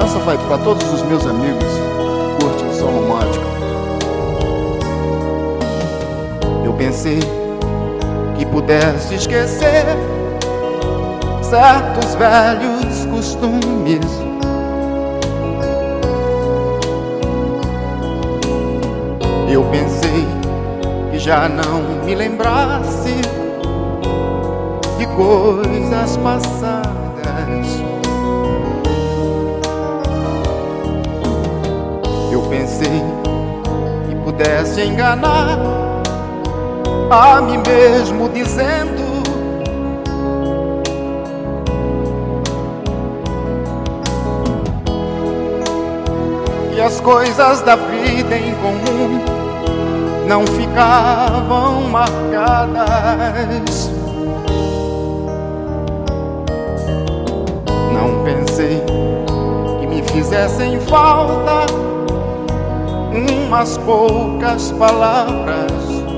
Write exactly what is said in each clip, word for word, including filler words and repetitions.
Essa vai para todos os meus amigos que curtem som romântico. Eu pensei que pudesse esquecer certos velhos costumes. Eu pensei que já não me lembrasse de coisas passadas. Eu pensei que pudesse enganar a mim mesmo dizendo que as coisas da vida em comum não ficavam marcadas. Não pensei que me fizessem falta umas poucas palavras.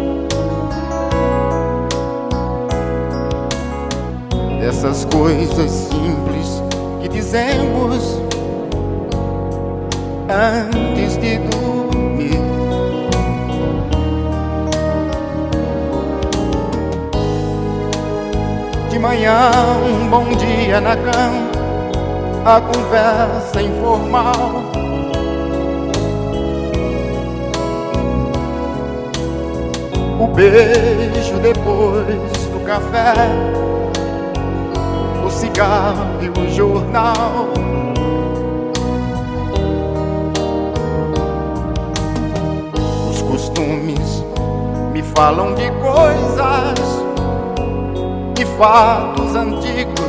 Dessas coisas simples que dizemos antes de dormir. De manhã, um bom dia na cama, a conversa informal. O beijo depois do café, o cigarro e o jornal. Os costumes me falam de coisas, de fatos antigos.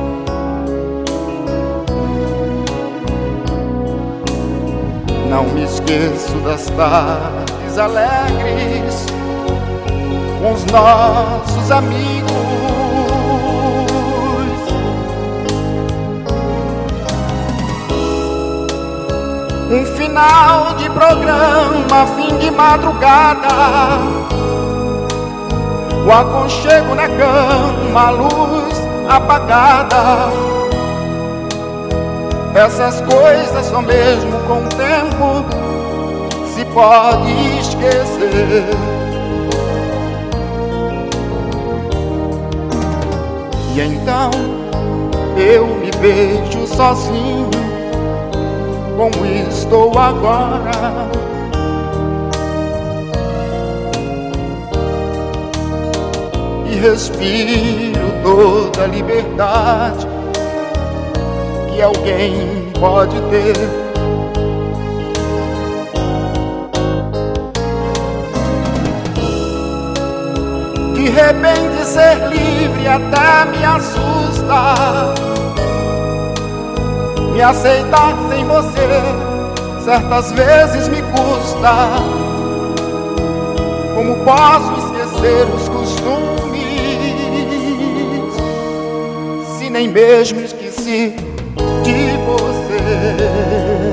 Não me esqueço das tardes alegres com os nossos amigos. Um final de programa, fim de madrugada, o aconchego na cama, a luz apagada. Essas coisas só mesmo com o tempo se pode esquecer. E então eu me vejo sozinho, como estou agora. E respiro toda a liberdade que alguém pode ter. De repente ser livre até me assusta. Me aceitar sem você certas vezes me custa. Como posso esquecer os costumes se nem mesmo esqueci de você?